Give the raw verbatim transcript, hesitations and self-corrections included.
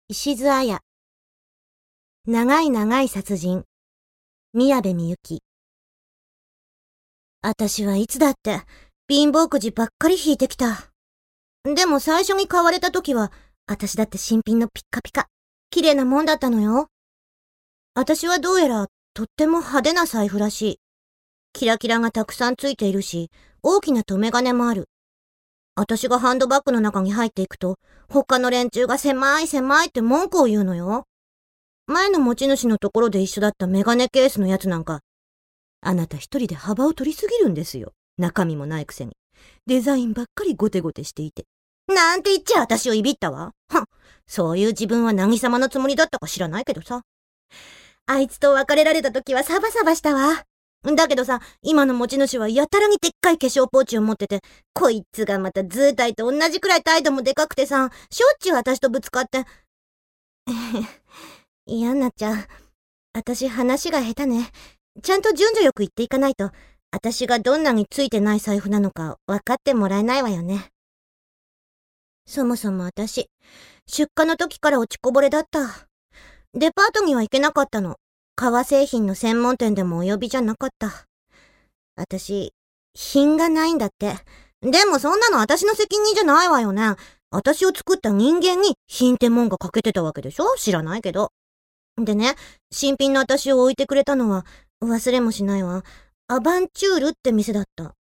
石津綾。長い長い殺人。宮部みゆき。あたしはいつだって貧乏くじばっかり引いてきた。でも最初に買われた時は、あたしだって新品のピッカピカ、綺麗なもんだったのよ。あたしはどうやらとっても派手な財布らしい。キラキラがたくさんついているし、大きな留め金もある。あたしがハンドバッグの中に入っていくと、他の連中が狭い狭いって文句を言うのよ。前の持ち主のところで一緒だったメガネケースのやつなんか、あなた一人で幅を取りすぎるんですよ。中身もないくせに。デザインばっかりゴテゴテしていて。なんて言っちゃ私をいびったわ。はん。そういう自分は何様のつもりだったか知らないけどさ。あいつと別れられた時はサバサバしたわ。だけどさ、今の持ち主はやたらにでっかい化粧ポーチを持ってて、こいつがまた図体と同じくらい態度もでかくてさ、しょっちゅう私とぶつかって。嫌になっちゃう。私話が下手ね。ちゃんと順序よく言っていかないと、私がどんなについてない財布なのか分かってもらえないわよね。そもそも私、出荷の時から落ちこぼれだった。デパートには行けなかったの。革製品の専門店でもお呼びじゃなかった。私、品がないんだって。でもそんなの私の責任じゃないわよね。私を作った人間に品ってもんが欠けてたわけでしょ？知らないけど。でね、新品の私を置いてくれたのは、忘れもしないわ。アバンチュールって店だった。